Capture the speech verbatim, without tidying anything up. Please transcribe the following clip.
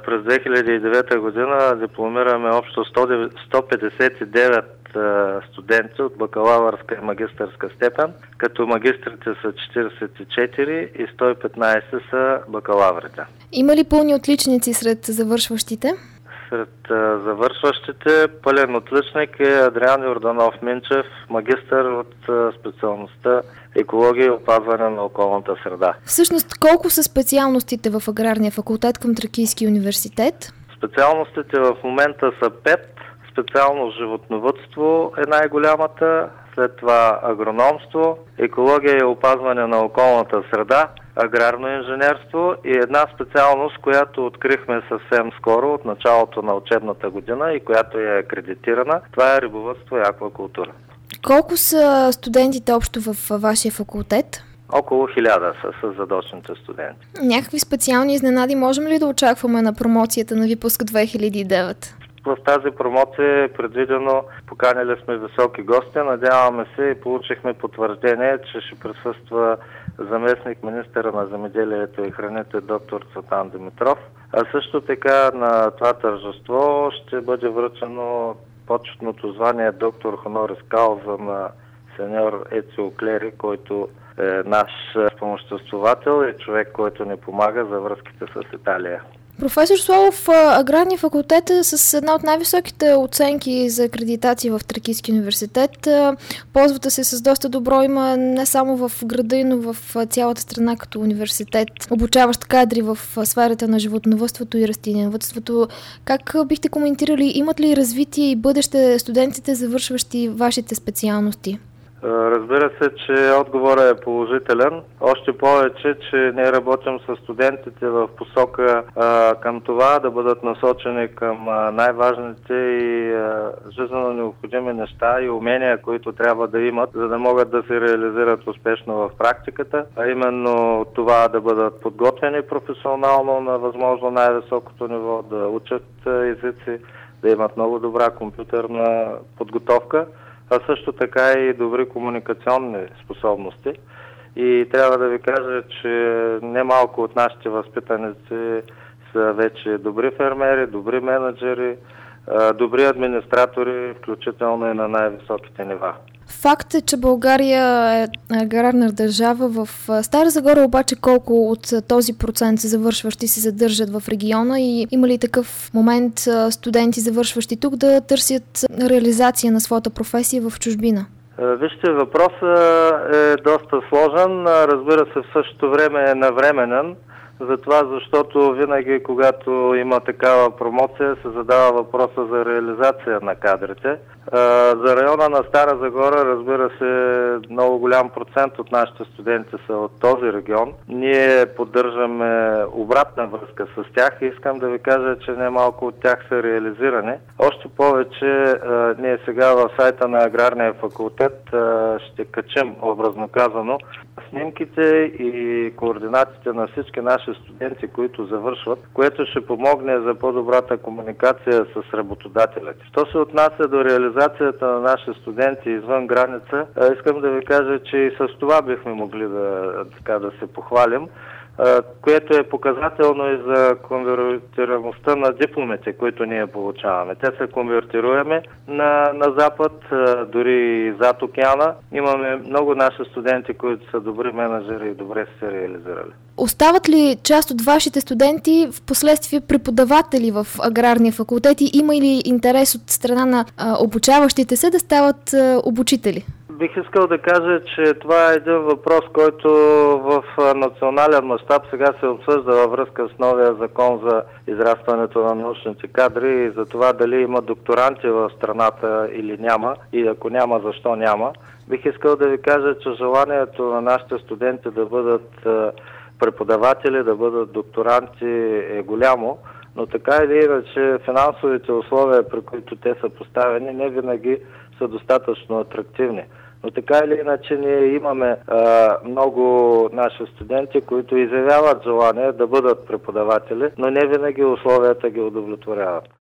през две хиляди и девета година дипломираме общо сто петдесет и девет студенти от бакалавърска и магистърска степен, като магистрите са четиридесет и четири и сто и петнадесет са бакалаврите. Има ли пълни отличници сред завършващите? Сред а, завършващите пълен отличник е Адриан Йорданов Минчев, магистър от а, специалността екология и опазване на околната среда. Всъщност, колко са специалностите в Аграрния факултет към Тракийския университет? Специалностите в момента са пет. Специалност животновъдство е най-голямата, след това агрономство, екология и опазване на околната среда, аграрно инженерство и една специалност, която открихме съвсем скоро от началото на учебната година и която е акредитирана. Това е рибовъдство и аквакултура. Колко са студентите общо в вашия факултет? Около хиляда са с задочните студенти. Някакви специални изненади можем ли да очакваме на промоцията на випуск две хиляди и девет? В тази промоция е предвидено, поканили сме високи гости, надяваме се и получихме потвърждение, че ще присъства заместник министъра на земеделието и храните доктор Цветан Димитров. А също така на това тържество ще бъде връчено почетното звание доктор хонорис кауза на сеньор Ецио Клери, който е наш спомоществовател и човек, който ни помага за връзките с Италия. Професор Славов, Аграрния факултет е с една от най-високите оценки за акредитация в Тракийския университет. Ползвате се с доста добро име не само в града, но в цялата страна като университет, обучаващ кадри в сферата на животновъдството и растениевъдството. Как бихте коментирали, имат ли развитие и бъдеще студентите, завършващи вашите специалности? Разбира се, че отговорът е положителен. Още повече, че ние работим с студентите в посока а, към това да бъдат насочени към а, най-важните и а, жизненно необходими неща и умения, които трябва да имат, за да могат да се реализират успешно в практиката, а именно това да бъдат подготвени професионално на възможно най-високото ниво, да учат езици, да имат много добра компютърна подготовка, а също така и добри комуникационни способности. И трябва да ви кажа, че немалко от нашите възпитаници са вече добри фермери, добри менеджери, добри администратори, включително и на най-високите нива. Факт е, че България е аграрна държава. В Стара Загора обаче колко от този процент завършващи се задържат в региона и има ли такъв момент студенти, завършващи тук, да търсят реализация на своята професия в чужбина? Вижте, въпросът е доста сложен, разбира се, в същото време е навременен. Затова, защото винаги, когато има такава промоция, се задава въпроса за реализация на кадрите. За района на Стара Загора, разбира се, много голям процент от нашите студенти са от този регион. Ние поддържаме обратна връзка с тях и искам да ви кажа, че немалко от тях са реализирани. Още повече, ние сега в сайта на Аграрния факултет ще качим, образно казано, снимките и координатите на всички наши студенти, които завършват, което ще помогне за по-добрата комуникация с работодателите. Що се отнася до реализацията на наши студенти извън граница, искам да ви кажа, че и с това бихме могли да, така, да се похвалим, което е показателно и за конвертируемостта на дипломите, които ние получаваме. Те са конвертируеми на, на Запад, дори и зад океана. Имаме много наши студенти, които са добри менеджери и добре се реализирали. Остават ли част от вашите студенти в последствие преподаватели в Аграрния факултет и има ли интерес от страна на а, обучаващите се да стават а, обучители? Бих искал да кажа, че това е един въпрос, който в национален мащаб сега се обсъжда във връзка с новия закон за израстването на научните кадри и за това дали има докторанти в страната или няма и ако няма, защо няма. Бих искал да ви кажа, че желанието на нашите студенти да бъдат преподаватели, да бъдат докторанти е голямо, но така или иначе финансовите условия, при които те са поставени, не винаги са достатъчно атрактивни. Но така или иначе ние имаме а, много наши студенти, които изявяват желание да бъдат преподаватели, но не винаги условията ги удовлетворяват.